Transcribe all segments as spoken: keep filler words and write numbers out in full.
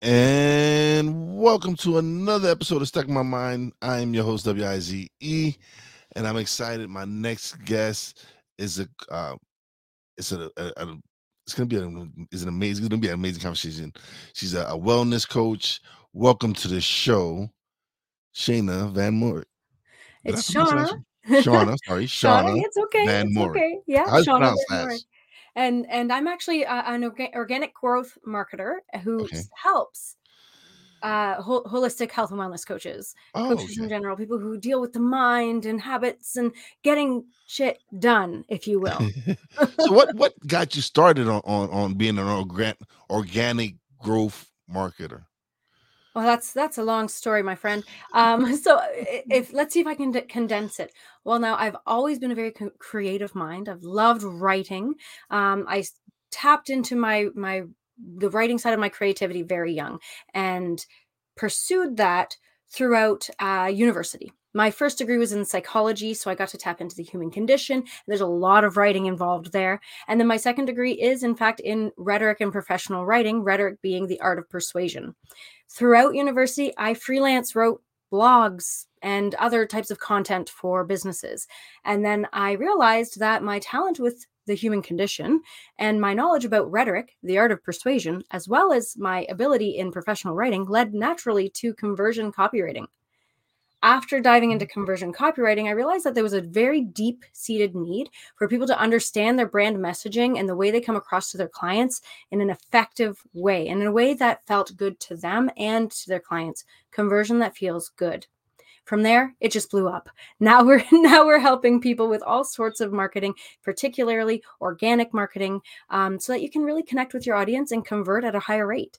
And welcome to another episode of Stuck in My Mind. I am your host, W I Z E, and I'm excited. My next guest is a, uh, it's a, a, a it's gonna be an, is an amazing, it's gonna be an amazing conversation. She's a, a wellness coach. Welcome to the show, Shayna Van Moore. Did I It's pronounce Shauna. that? Shauna, sorry, Shauna, Shauna it's okay. Van It's Moore. okay. Yeah, How do you Shauna pronounce Van that? Moore. And and I'm actually uh, an orga- organic growth marketer who Okay. s- helps uh, hol- holistic health and wellness coaches, Oh, coaches in okay. general, people who deal with the mind and habits and getting shit done, if you will. So what what got you started on on, on being an organ, organic growth marketer? Well, that's that's a long story, my friend. Um, so i- if let's see if I can d- condense it. Well, now I've always been a very co- creative mind. I've loved writing. Um, I s- tapped into my my the writing side of my creativity very young, and pursued that throughout uh, university. My first degree was in psychology, so I got to tap into the human condition. There's a lot of writing involved there. And then my second degree is, in fact, in rhetoric and professional writing, rhetoric being the art of persuasion. Throughout university, I freelance wrote blogs and other types of content for businesses. And then I realized that my talent with the human condition and my knowledge about rhetoric, the art of persuasion, as well as my ability in professional writing, led naturally to conversion copywriting. After diving into conversion copywriting, I realized that there was a very deep seated need for people to understand their brand messaging and the way they come across to their clients in an effective way, and in a way that felt good to them and to their clients. Conversion that feels good. From there, it just blew up. Now we're now we're helping people with all sorts of marketing, particularly organic marketing, um, so that you can really connect with your audience and convert at a higher rate.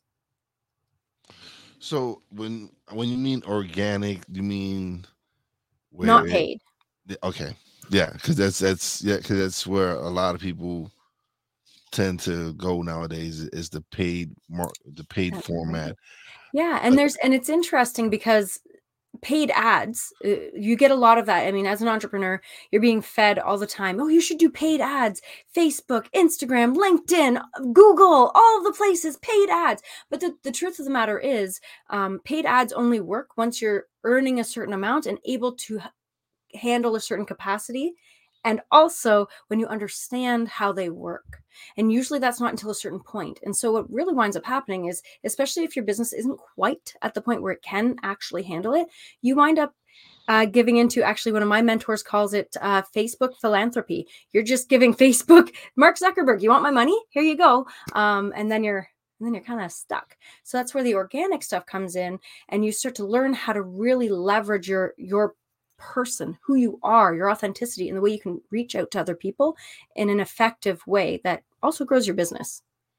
So when when you mean organic, you mean where Not it paid. okay. Yeah, because that's that's yeah, because that's where a lot of people tend to go nowadays is the paid mar- the paid That's right. format. Yeah, Uh, and there's and it's interesting because paid ads, uh, you get a lot of that. I mean, as an entrepreneur, you're being fed all the time. Oh, you should do paid ads. Facebook, Instagram, LinkedIn, Google, all of the places, paid ads. But the, the truth of the matter is, um, paid ads only work once you're earning a certain amount and able to h- handle a certain capacity. And also when you understand how they work. And usually that's not until a certain point. And so what really winds up happening is, especially if your business isn't quite at the point where it can actually handle it, you wind up uh, giving into, actually, one of my mentors calls it uh, Facebook philanthropy. You're just giving Facebook, Mark Zuckerberg, you want my money? Here you go. Um, and then you're and then you're kind of stuck. So that's where the organic stuff comes in, and you start to learn how to really leverage your your person, who you are, your authenticity, and the way you can reach out to other people in an effective way that also grows your business.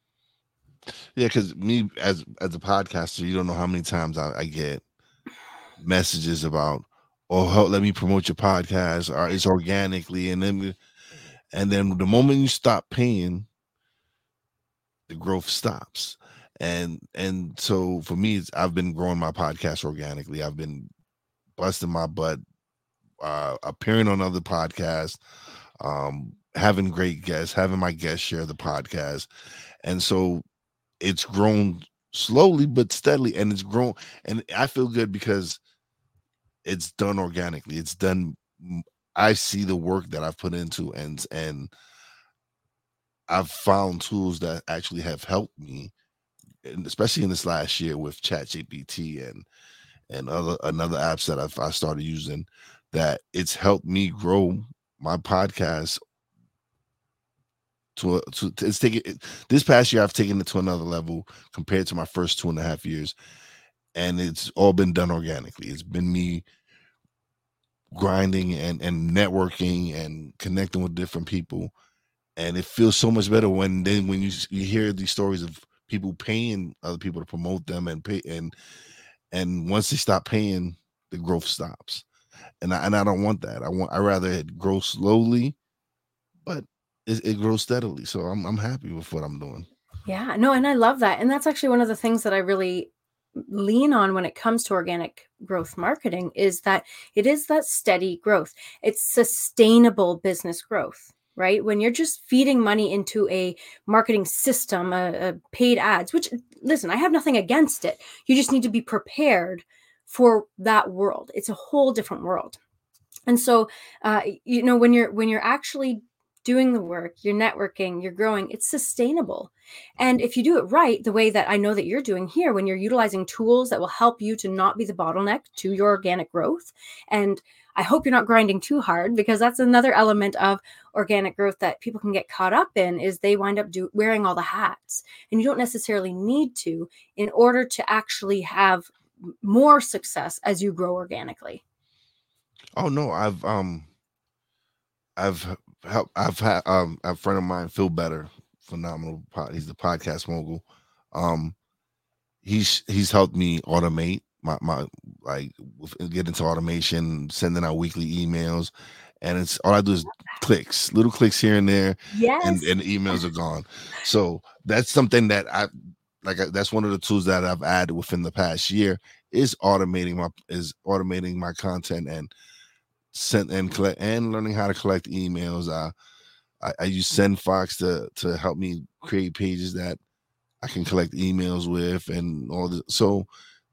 yeah, because me as as a podcaster, you don't know how many times I, I get messages about, oh, help, let me promote your podcast, or it's organically, and then and then the moment you stop paying, the growth stops. And and so for me, it's, I've been growing my podcast organically. I've been busting my butt, uh, appearing on other podcasts, um, having great guests, having my guests share the podcast, and so it's grown slowly but steadily, and it's grown, and I feel good because it's done organically. It's done. I see the work that I've put into, and and I've found tools that actually have helped me, and especially in this last year with ChatGPT and and other another apps that I've I started using, that it's helped me grow my podcast to, a, to it's taking it, this past year I've taken it to another level compared to my first two and a half years, and it's all been done organically. It's been me grinding and and networking and connecting with different people, and it feels so much better when then when you you hear these stories of people paying other people to promote them and pay and and once they stop paying, the growth stops. And I and I don't want that. I want I rather it grow slowly, but it, it grows steadily. So I'm I'm happy with what I'm doing. Yeah, no, and I love that. And that's actually one of the things that I really lean on when it comes to organic growth marketing, is that it is that steady growth. It's sustainable business growth. right? When you're just feeding money into a marketing system, a, a paid ads, which, listen, I have nothing against it. You just need to be prepared for that world. It's a whole different world. And so, uh, you know, when you're when you're actually doing the work, you're networking, you're growing, it's sustainable. And if you do it right, the way that I know that you're doing here, when you're utilizing tools that will help you to not be the bottleneck to your organic growth. And I hope you're not grinding too hard, because that's another element of organic growth that people can get caught up in, is they wind up do, wearing all the hats. And you don't necessarily need to, in order to actually have more success as you grow organically. Oh no, I've um I've helped I've had um a friend of mine, Phil Better, phenomenal pod, he's the podcast mogul. Um he's he's helped me automate my my like get into automation, sending out weekly emails, and it's all I do is clicks, little clicks here and there, yes. and and the emails are gone. So that's something that I like. That's one of the tools that I've added within the past year, is automating my is automating my content and sent and collect and learning how to collect emails. Uh, I, I use SendFox to to help me create pages that I can collect emails with, and all the so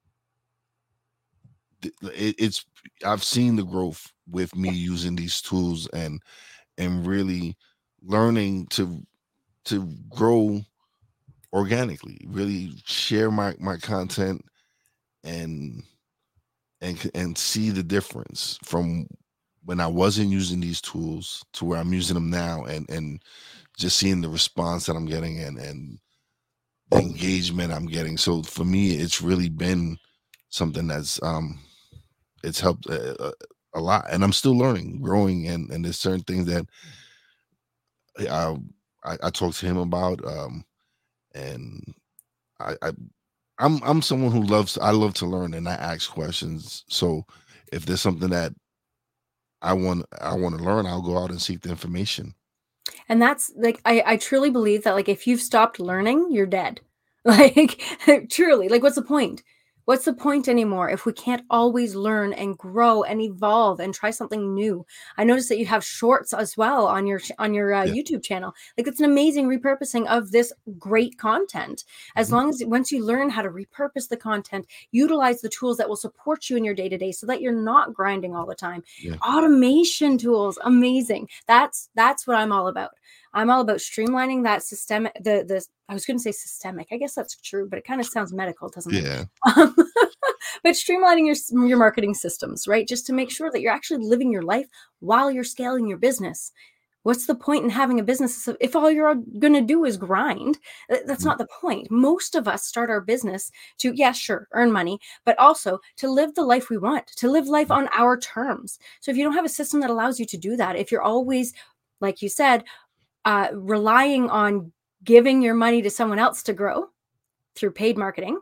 it, it's I've seen the growth with me using these tools, and and really learning to to grow organically, really share my my content, and and and see the difference from when I wasn't using these tools to where I'm using them now, and and just seeing the response that I'm getting, and and the engagement I'm getting. So for me, it's really been something that's um it's helped a, a lot, and I'm still learning, growing, and and there's certain things that I I, I talk to him about, um and I, I I'm I'm someone who loves I love to learn, and I ask questions. So if there's something that I want I want to learn, I'll go out and seek the information. And that's like, I, I truly believe that, like, if you've stopped learning, you're dead. Like, truly, like, what's the point? What's the point anymore if we can't always learn and grow and evolve and try something new? I noticed that you have shorts as well on your on your uh, Yeah. YouTube channel. Like, it's an amazing repurposing of this great content. As Mhm. long as once you learn how to repurpose the content, utilize the tools that will support you in your day to day, so that you're not grinding all the time. Yeah. Automation tools, amazing. That's that's what I'm all about. I'm all about streamlining that systemic, the, the, I was going to say systemic. I guess that's true, but it kind of sounds medical, doesn't it? Yeah. Um, but streamlining your, your marketing systems, right? Just to make sure that you're actually living your life while you're scaling your business. What's the point in having a business if all you're going to do is grind? That's not the point. Most of us start our business to, yeah, sure, earn money, but also to live the life we want, to live life on our terms. So if you don't have a system that allows you to do that, if you're always, like you said, uh, relying on giving your money to someone else to grow through paid marketing,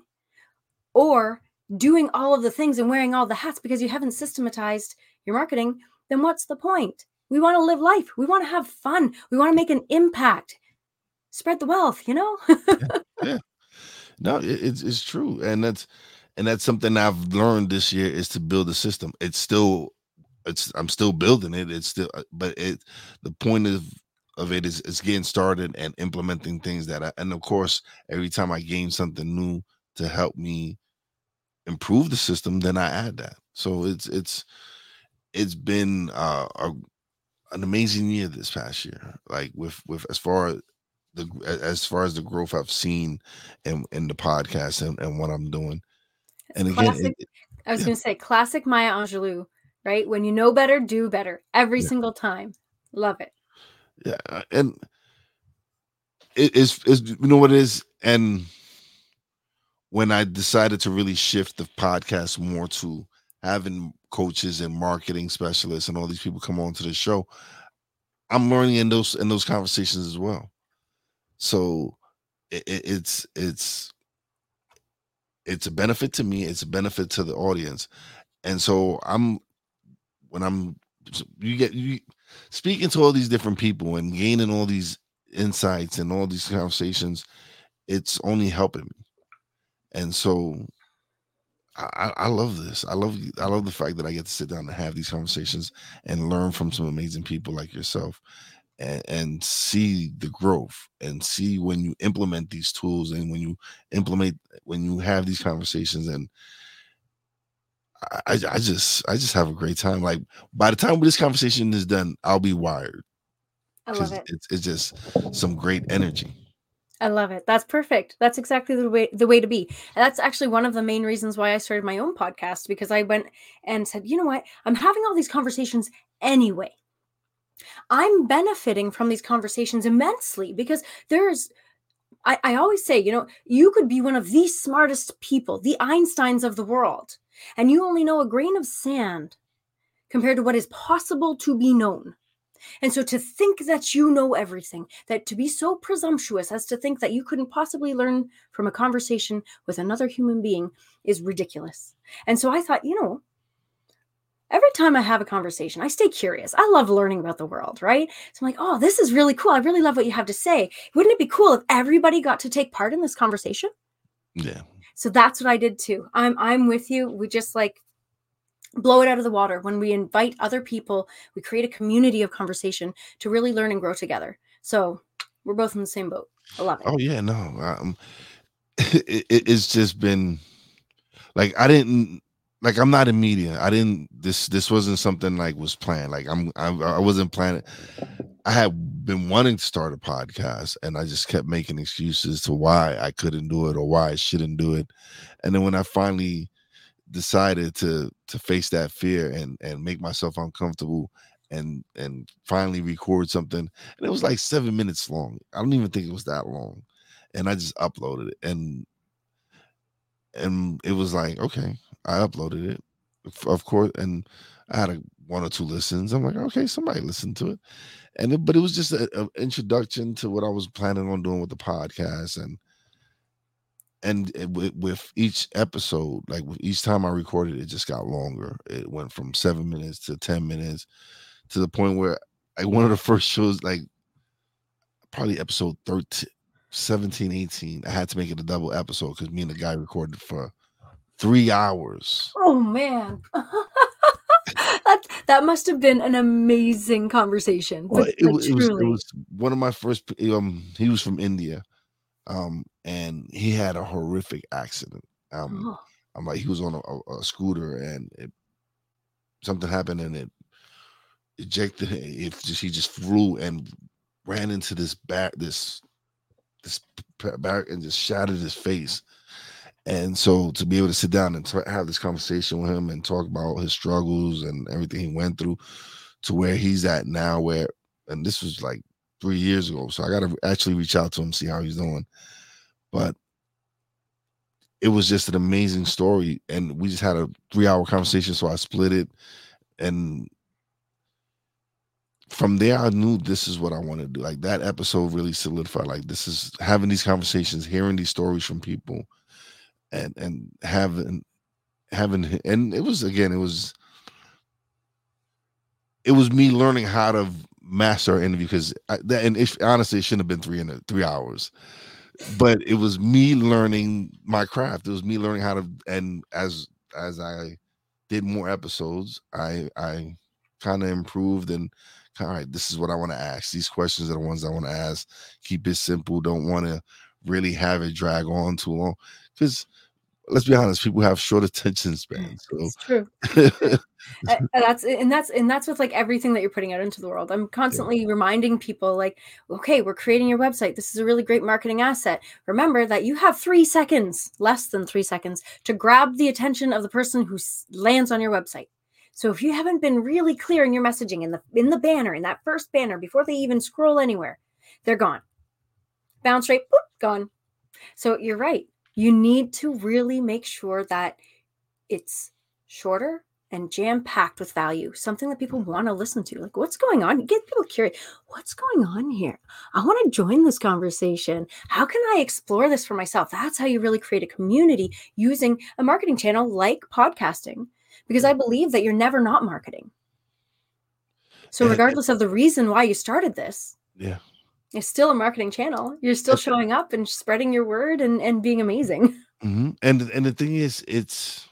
or doing all of the things and wearing all the hats because you haven't systematized your marketing, then what's the point? We want to live life. We want to have fun. We want to make an impact. Spread the wealth, you know? yeah. Yeah. No, it, it's it's true, and that's and that's something I've learned this year, is to build a system. It's still, it's I'm still building it. It's still, but it the point of of it is it's getting started and implementing things that I, and of course, every time I gain something new to help me improve the system, then I add that. So it's it's it's been uh, a, an amazing year this past year. Like with with as far as the as far as the growth I've seen in in the podcast, and, and what I'm doing. It's And again, classic. it, I was yeah, going to say classic Maya Angelou, right? When you know better, do better every yeah, single time. Love it. yeah, uh, and it is is you know what it is. And when I decided to really shift the podcast more to having coaches and marketing specialists and all these people come on to the show, I'm learning in those in those conversations as well. So it, it, it's it's it's a benefit to me. It's a benefit to the audience. And so I'm when I'm you get you speaking to all these different people and gaining all these insights and all these conversations, it's only helping me. And so I, I love this. I love I love the fact that I get to sit down and have these conversations and learn from some amazing people like yourself. and, and see the growth and see when you implement these tools and when you implement when you have these conversations. And I, I I just I just have a great time. Like by the time this conversation is done, I'll be wired I love because it. it's it's just some great energy. I love it. That's perfect. That's exactly the way the way to be. And that's actually one of the main reasons why I started my own podcast, because I went and said, you know what? I'm having all these conversations anyway. I'm benefiting from these conversations immensely because there's I, I always say, you know, you could be one of the smartest people, the Einsteins of the world, and you only know a grain of sand compared to what is possible to be known. And so to think that you know everything, that to be so presumptuous as to think that you couldn't possibly learn from a conversation with another human being is ridiculous. And so I thought, you know, every time I have a conversation, I stay curious. I love learning about the world, right? So I'm like, oh, this is really cool. I really love what you have to say. Wouldn't it be cool if everybody got to take part in this conversation? Yeah. So that's what I did too. I'm I'm with you. We just like blow it out of the water. When we invite other people, we create a community of conversation to really learn and grow together. So we're both in the same boat. I love it. Oh yeah, no. Um, it, it, it's just been like I didn't like I'm not in media. I didn't this this wasn't something like was planned. Like I'm I, I wasn't planning. I had been wanting to start a podcast and I just kept making excuses to why I couldn't do it or why I shouldn't do it. And then when I finally decided to to face that fear and and make myself uncomfortable and and finally record something, and it was like seven minutes long. I don't even think it was that long. And I just uploaded it and and it was like, okay, I uploaded it, of of course, and I had a one or two listens. I'm like, okay, somebody listened to it. And it, but it was just an introduction to what I was planning on doing with the podcast. And and it, with, with each episode, like with each time I recorded, it just got longer. It went from seven minutes to ten minutes to the point where like one of the first shows, like probably episode thirteen, seventeen, eighteen, I had to make it a double episode because me and the guy recorded for three hours. Oh man. that that must have been an amazing conversation. Well, But it, like wa- it was it truly. was one of my first. p- Um, he was from India, um, and he had a horrific accident. Um, Oh, I'm like he was on a, a, a scooter and it, something happened and it ejected. It just he just flew and ran into this back this this p- back and just shattered his face. And so to be able to sit down and t- have this conversation with him and talk about his struggles and everything he went through to where he's at now, where and this was like three years ago. So I got to actually reach out to him, see how he's doing. But it was just an amazing story, and we just had a three hour conversation. So I split it, and from there I knew this is what I want to do. Like that episode really solidified. Like this is having these conversations, hearing these stories from people, and and having having and it was again it was it was me learning how to master an interview because that and it, honestly it shouldn't have been three in a, three hours, but it was me learning my craft. It was me learning how to, and as as I did more episodes, I I kind of improved and all right, this is what I want to ask. These questions are the ones I want to ask. Keep it simple. Don't want to really have it drag on too long because let's be honest, people have short attention spans. So it's true. It's true. Uh, and that's and that's and that's with like everything that you're putting out into the world. I'm yeah, constantly reminding people like, okay, we're creating your website. This is a really great marketing asset. Remember that you have three seconds, less than three seconds, to grab the attention of the person who s- lands on your website. So if you haven't been really clear in your messaging in the in the banner, in that first banner, before they even scroll anywhere, they're gone. Bounce rate, boop, gone. So you're right. You need to really make sure that it's shorter and jam packed with value, something that people want to listen to. Like, what's going on? Get people curious. What's going on here? I want to join this conversation. How can I explore this for myself? That's how you really create a community using a marketing channel like podcasting, because I believe that you're never not marketing. So, and, and regardless of the reason why you started this, yeah. it's still a marketing channel. You're still And, showing up and spreading your word and, and being amazing. mhm. and and the thing is, it's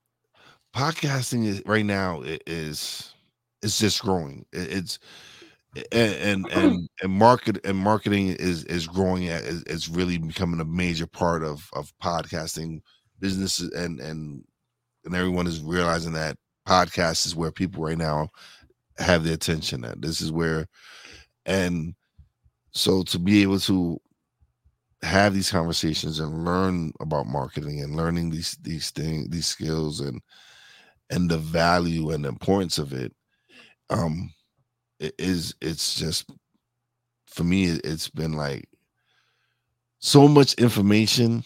podcasting is right now it is it's just growing. It, it's and and and, and market and marketing is is growing at is, is really becoming a major part of of podcasting businesses, and and and everyone is realizing that podcast is where people right now have their attention at. This is where, and so to be able to have these conversations and learn about marketing and learning these these things, these skills, and and the value and the importance of it, um it is it's just, for me, it- it's been like so much information,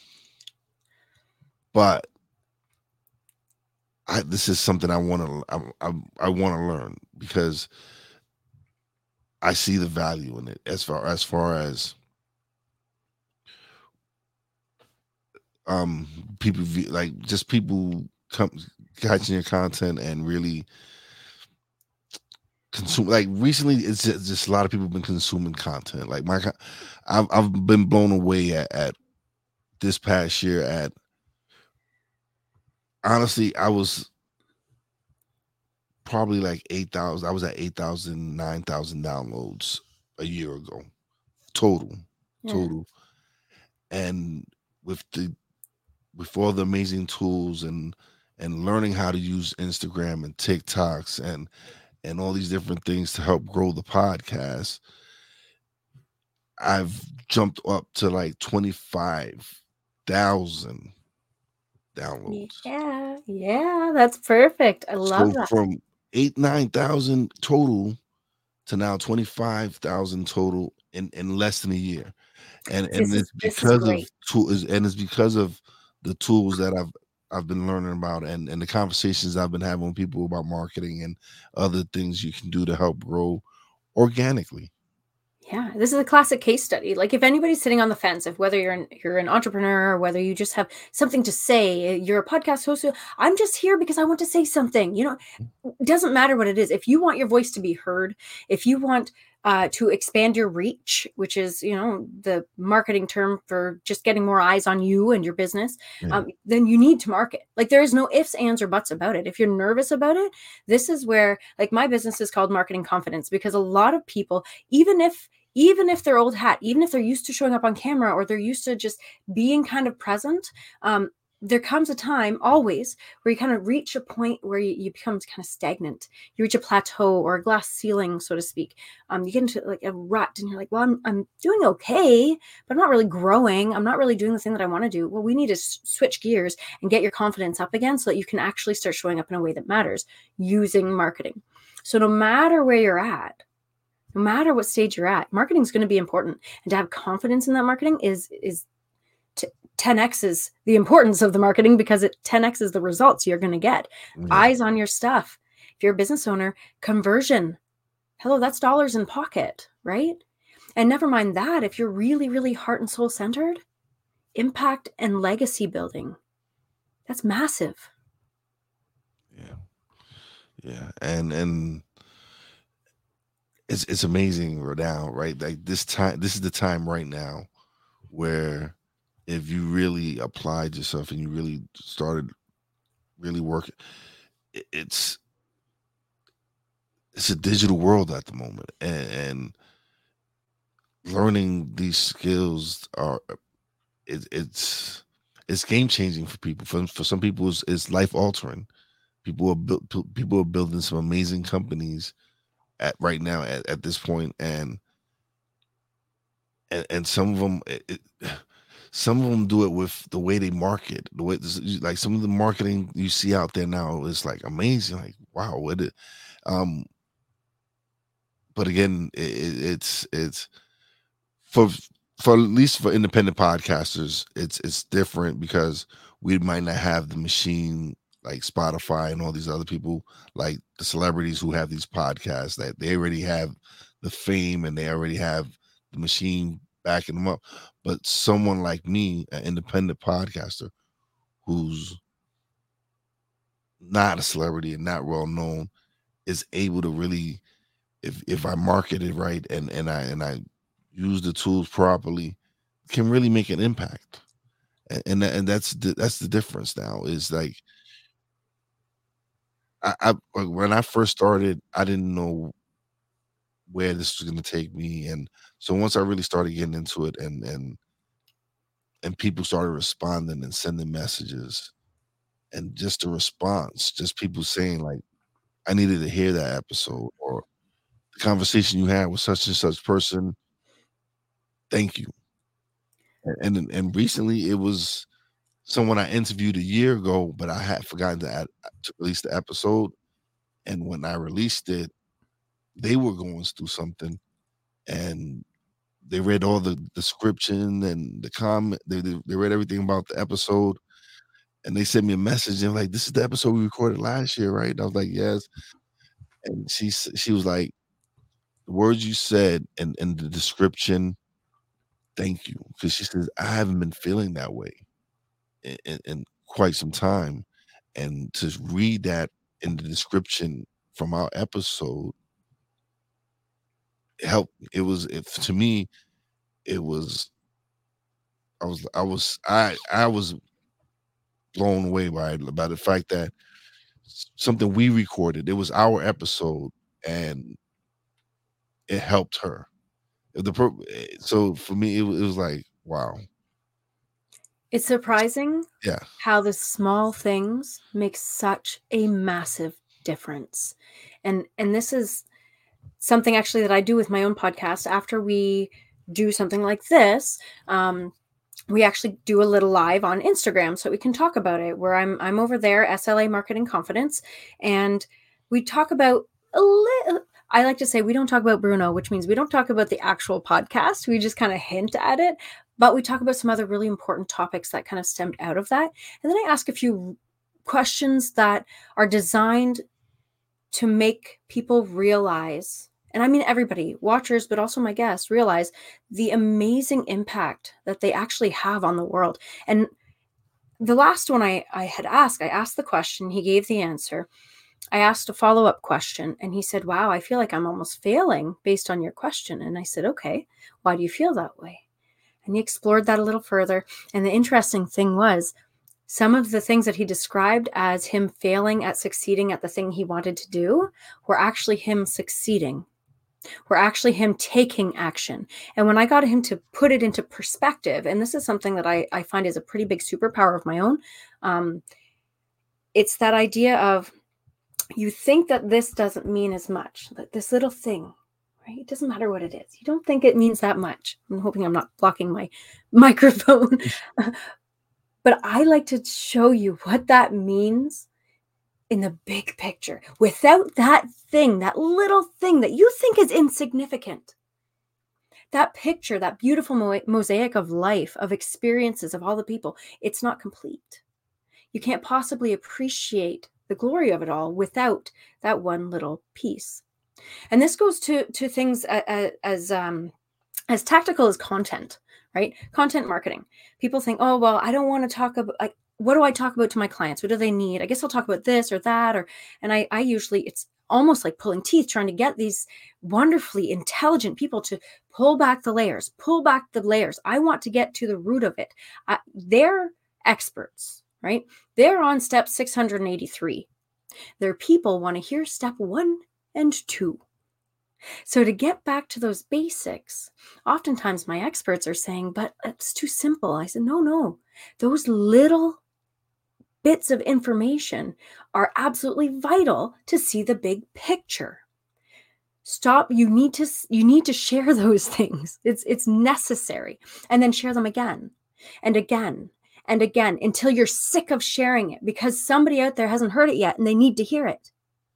but I this is something I want to I, I, I want to learn, because I see the value in it, as far as far as um people view, like, just people come catching your content and really consume. Like, recently, it's just, just a lot of people have been consuming content. Like, my co- I've, I've been blown away at, at this past year at, honestly, I was probably like eight thousand. I was at eight thousand, nine thousand downloads a year ago, total, Yeah. total. And with the with all the amazing tools, and and learning how to use Instagram and TikToks, and and all these different things to help grow the podcast, I've jumped up to like twenty-five thousand downloads. Yeah, yeah, that's perfect. I love So that. from eight, nine thousand total to now twenty-five thousand total in, in less than a year. And and This is it's this is because of great. tools, and it's because of the tools that I've I've been learning about, and, and the conversations I've been having with people about marketing and other things you can do to help grow organically. Yeah, this is a classic case study. Like, if anybody's sitting on the fence, if whether you're an you're an entrepreneur or whether you just have something to say, you're a podcast host, I'm just here because I want to say something. You know, it doesn't matter what it is. If you want your voice to be heard, if you want uh, to expand your reach, which is, you know, the marketing term for just getting more eyes on you and your business, Yeah. um, then you need to market. Like, there is no ifs, ands, or buts about it. If you're nervous about it, this is where, like, my business is called Marketing Confidence, because a lot of people, even if even if they're old hat, even if they're used to showing up on camera, or they're used to just being kind of present, um, there comes a time, always, where you kind of reach a point where you, you become kind of stagnant. You reach a plateau or a glass ceiling, so to speak. Um, you get into like a rut, and you're like, well, I'm, I'm doing okay, but I'm not really growing. I'm not really doing the thing that I want to do. Well, we need to s- switch gears and get your confidence up again, so that you can actually start showing up in a way that matters using marketing. So no matter where you're at, no matter what stage you're at, marketing is going to be important. And to have confidence in that marketing is is t- ten x is the importance of the marketing, because it ten x is the results you're going to get. Yeah. Eyes on your stuff. If you're a business owner, conversion. Hello, that's dollars in pocket, right? And never mind that, if you're really, really heart and soul centered, impact and legacy building. That's massive. Yeah. Yeah. And and it's it's amazing right now, right? Like, this time, this is the time right now where, if you really applied yourself and you really started really working, it- it's it's a digital world at the moment, and, and learning these skills are it, it's it's game changing for people. For for some people, it's, it's life altering. People are built. People are building some amazing companies at right now at, at this point, and and and some of them. It, it, some of them do it with the way they market, the way, like, some of the marketing you see out there now is like amazing. Like, wow, what it, um, but again, it, it's it's for for at least for independent podcasters, it's it's different, because we might not have the machine like Spotify and all these other people, like the celebrities who have these podcasts, that they already have the fame and they already have the machine backing them up. But someone like me, an independent podcaster who's not a celebrity and not well known, is able to really, if if I market it right, and and I and I use the tools properly, can really make an impact. And and, that, and that's the, that's the difference now. Is like, I, I like, when I first started, I didn't know where this was going to take me. And so once I really started getting into it, and and and people started responding and sending messages, and just the response, just people saying like, I needed to hear that episode, or the conversation you had with such and such person, thank you. And and, and recently it was someone I interviewed a year ago, but I had forgotten to add, to release the episode. And when I released it, they were going through something, and they read all the description and the comment. They, they, they read everything about the episode, and they sent me a message and like, this is the episode we recorded last year, right? And I was like, yes. And she s- she was like, the words you said and, and the description, thank you. Because she says, I haven't been feeling that way in, in, in quite some time. And to read that in the description from our episode, it helped. It was, it, to me, it was, I was, I was, I, I was blown away by by the fact that something we recorded, it was our episode, and it helped her. The per- eh, so for me, it, was- it was like, wow, It's surprising yeah, how the small things make such a massive difference. And and this is something actually that I do with my own podcast. After we do something like this, um, we actually do a little live on Instagram so we can talk about it, where I'm I'm over there, S L A Marketing Confidence, and we talk about a little. I like to say we don't talk about Bruno, which means we don't talk about the actual podcast. We just kind of hint at it, but we talk about some other really important topics that kind of stemmed out of that. And then I ask a few questions that are designed to make people realize, and I mean everybody, watchers, but also my guests, realize the amazing impact that they actually have on the world. And the last one I, I had asked, I asked the question, he gave the answer. I asked a follow-up question, and he said, wow, I feel like I'm almost failing based on your question. And I said, okay, why do you feel that way? And he explored that a little further. And the interesting thing was, some of the things that he described as him failing at succeeding at the thing he wanted to do were actually him succeeding, were actually him taking action. And when I got him to put it into perspective, and this is something that I, I find is a pretty big superpower of my own, um, it's that idea of, you think that this doesn't mean as much, that this little thing, right? It doesn't matter what it is. You don't think it means that much. I'm hoping I'm not blocking my microphone. But I like to show you what that means in the big picture. Without that thing, that little thing that you think is insignificant, that picture, that beautiful mo- mosaic of life, of experiences, of all the people, it's not complete. You can't possibly appreciate the glory of it all without that one little piece. And this goes to to things as as, um, as tactical as content, right? Content marketing. People think, oh, well, I don't want to talk about, like, what do I talk about to my clients? What do they need? I guess I'll talk about this or that. Or, and I, I usually, it's almost like pulling teeth, trying to get these wonderfully intelligent people to pull back the layers, pull back the layers. I want to get to the root of it. Uh, they're experts, right? They're on step six hundred eighty-three. Their people want to hear step one and two. So to get back to those basics, oftentimes my experts are saying, but it's too simple. I said, no, no, those little bits of information are absolutely vital to see the big picture. Stop. You need to, you need to share those things. It's, it's necessary. And then share them again and again and again until you're sick of sharing it, because somebody out there hasn't heard it yet and they need to hear it.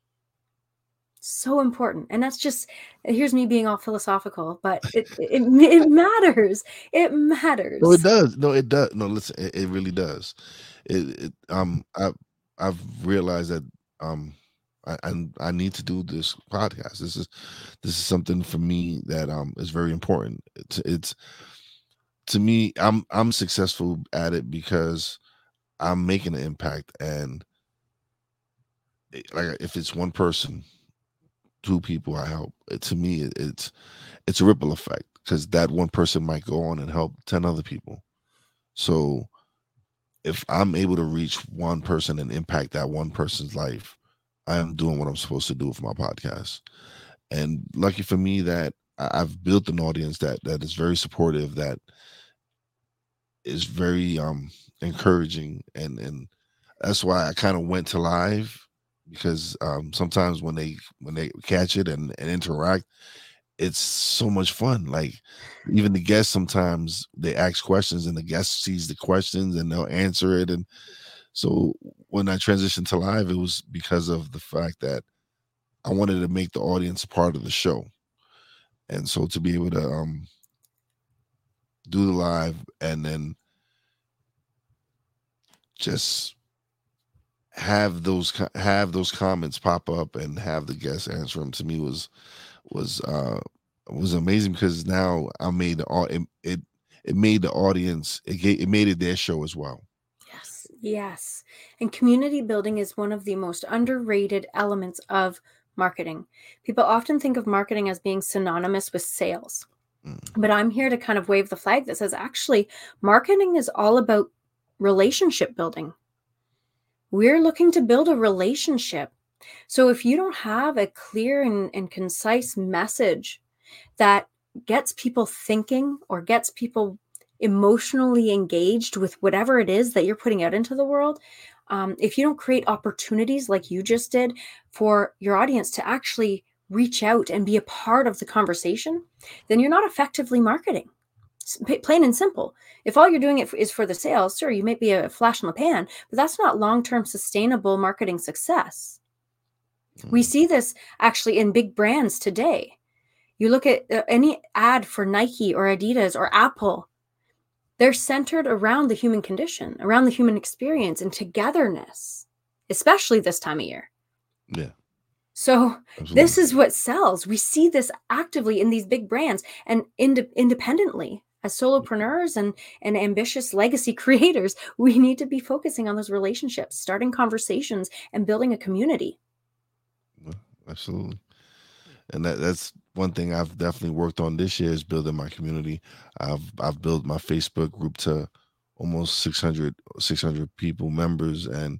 So important. And that's just, here's me being all philosophical, but it it, it matters. It matters. No, it does. No, it does. No, listen, it, it really does. It, it um I I've realized that um I, I I need to do this podcast. This is this is something for me that um is very important. It's it's to me, I'm I'm successful at it because I'm making an impact. And it- like, if it's one person, two people I help, it, to me it, it's it's a ripple effect, because that one person might go on and help ten other people. So if I'm able to reach one person and impact that one person's life, I am doing what I'm supposed to do with my podcast. And lucky for me that I- I've built an audience that that is very supportive, that is very um encouraging, and and that's why I kind of went to live, because um sometimes when they when they catch it and, and interact, it's so much fun. Like, even the guests, sometimes they ask questions and the guest sees the questions and they'll answer it. And so when I transitioned to live, it was because of the fact that I wanted to make the audience a part of the show. And so to be able to um do the live and then just have those co- have those comments pop up and have the guests answer them, to me was was uh was amazing, because now I made the au- it it, it made the audience, it gave, it made it their show as well. Yes, yes. And community building is one of the most underrated elements of marketing. People often think of marketing as being synonymous with sales. Mm. But I'm here to kind of wave the flag that says actually, marketing is all about relationship building. We're looking to build a relationship. So if you don't have a clear and, and concise message that gets people thinking or gets people emotionally engaged with whatever it is that you're putting out into the world, um, if you don't create opportunities like you just did for your audience to actually reach out and be a part of the conversation, then you're not effectively marketing. Plain and simple. If all you're doing it is for the sales, sure, you may be a flash in the pan, but that's not long-term sustainable marketing success. Mm. We see this actually in big brands today. You look at uh, any ad for Nike or Adidas or Apple, they're centered around the human condition, around the human experience and togetherness, especially this time of year. Yeah. So Absolutely. This is what sells. We see this actively in these big brands and ind- independently. As solopreneurs and, and ambitious legacy creators, we need to be focusing on those relationships, starting conversations, and building a community. Absolutely. And that, that's one thing I've definitely worked on this year, is building my community. I've I've built my Facebook group to almost six hundred people, members, and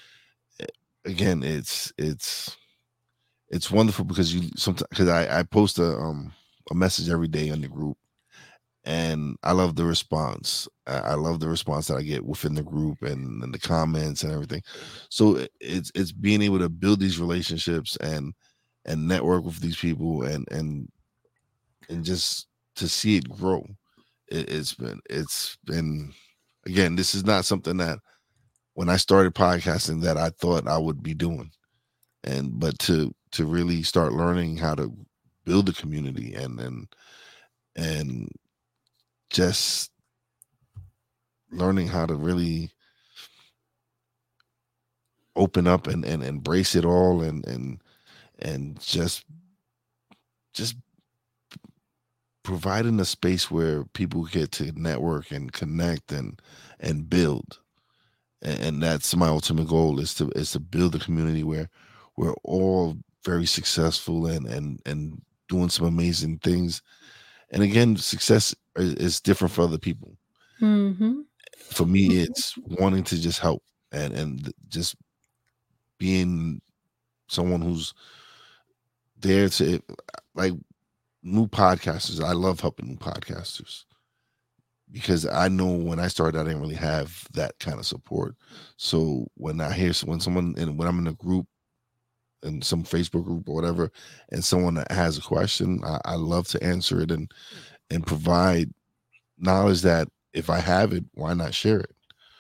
again, it's it's it's wonderful, because you sometimes, because I I post a um a message every day on the group, and I love the response. I, I love the response that I get within the group and, and the comments and everything. So it's it's being able to build these relationships and and network with these people, and and and just to see it grow. It, it's been it's been again, this is not something that when I started podcasting that I thought I would be doing. And but to to really start learning how to build a community and and and just learning how to really open up and, and embrace it all, and and and just just providing a space where people get to network and connect and and build. And, and that's my ultimate goal, is to is to build a community where we're all very successful and and and doing some amazing things. And again, success is, is different for other people. Mm-hmm. For me, it's wanting to just help and and just being someone who's there to, like, new podcasters. I love helping new podcasters, because I know when I started, I didn't really have that kind of support. So when I hear when someone, and when I'm in a group, in some Facebook group or whatever, and someone that has a question, I, I love to answer it and and provide knowledge that if I have it, why not share it?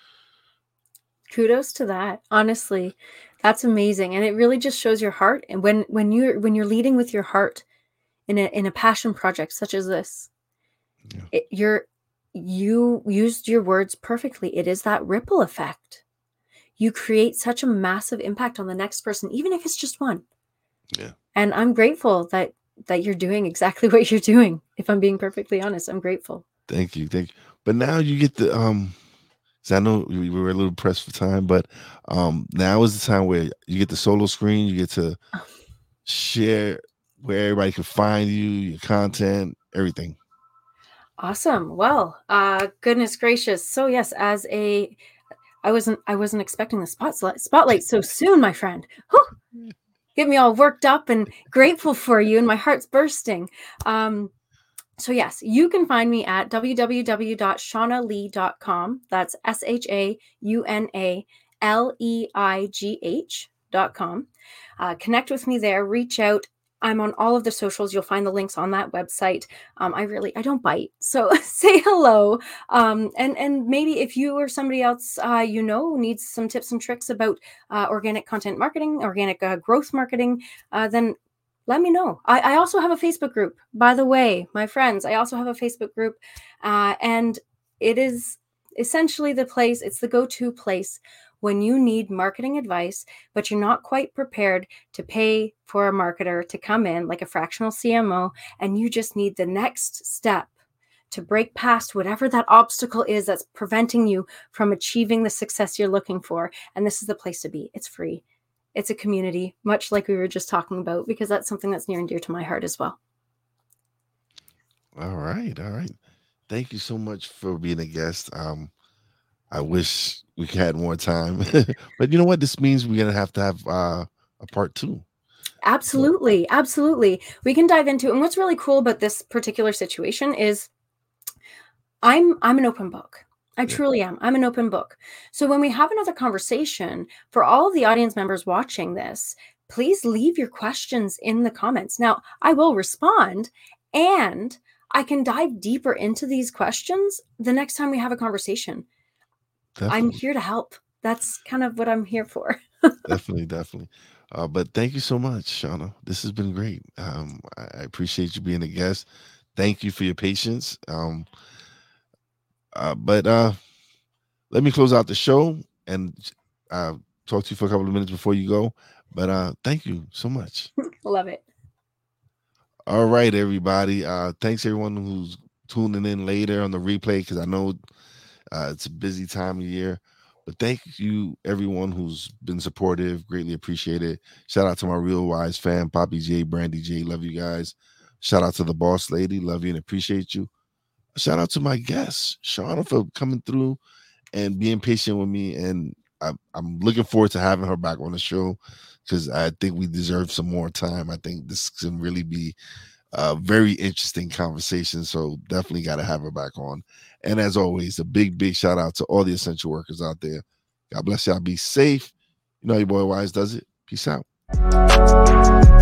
Kudos to that. Honestly, that's amazing. And it really just shows your heart. And when, when you're, when you're leading with your heart in a, in a passion project such as this, yeah. it, you're, you used your words perfectly. It is that ripple effect. You create such a massive impact on the next person, even if it's just one. Yeah. And I'm grateful that, that you're doing exactly what you're doing. If I'm being perfectly honest, I'm grateful. Thank you. Thank you. But now you get the, um, so I know we were a little pressed for time, but um, now is the time where you get the solo screen. You get to share where everybody can find you, your content, everything. Awesome. Well, uh, goodness gracious. So yes, as a, I wasn't, I wasn't expecting the spotlight, spotlight so soon, my friend. Whew. get me all worked up and grateful for you, and my heart's bursting. Um, so yes, you can find me at w w w dot shauna lee dot com. That's S H A U N A L E I G H dot com. Uh, connect with me there, reach out. I'm on all of the socials. You'll find the links on that website. Um, I really, I don't bite. So say hello. Um, and, and maybe if you or somebody else, uh, you know, needs some tips and tricks about uh, organic content marketing, organic uh, growth marketing, uh, then let me know. I, I also have a Facebook group, by the way, my friends. I also have a Facebook group, uh, and it is essentially the place, it's the go-to place when you need marketing advice, but you're not quite prepared to pay for a marketer to come in like a fractional C M O, and you just need the next step to break past whatever that obstacle is that's preventing you from achieving the success you're looking for. And this is the place to be. It's free. It's a community, much like we were just talking about, because that's something that's near and dear to my heart as well. All right. All right. Thank you so much for being a guest. Um, I wish we had more time, but you know what? This means we're going to have to have uh, a part two. Absolutely. So. Absolutely. We can dive into it. And what's really cool about this particular situation is I'm, I'm an open book. I yeah. truly am. I'm an open book. So when we have another conversation, for all of the audience members watching this, please leave your questions in the comments. Now, I will respond, and I can dive deeper into these questions the next time we have a conversation. Definitely. I'm here to help. That's kind of what I'm here for. definitely, definitely. Uh, but thank you so much, Shauna. This has been great. Um, I, I appreciate you being a guest. Thank you for your patience. Um, uh, but uh, let me close out the show and uh, talk to you for a couple of minutes before you go. But uh, thank you so much. Love it. All right, everybody. Uh, thanks everyone who's tuning in later on the replay, because I know uh, it's a busy time of year. But thank you, everyone who's been supportive. Greatly appreciate it. Shout out to my Real Wise fan, Poppy J, Brandy J. Love you guys. Shout out to the boss lady. Love you and appreciate you. Shout out to my guests, Shauna, for coming through and being patient with me. And I, I'm looking forward to having her back on the show, because I think we deserve some more time. I think this can really be a very interesting conversation. So definitely got to have her back on. And as always, a big, big shout out to all the essential workers out there. God bless y'all. Be safe. You know, your boy Wise does it. Peace out.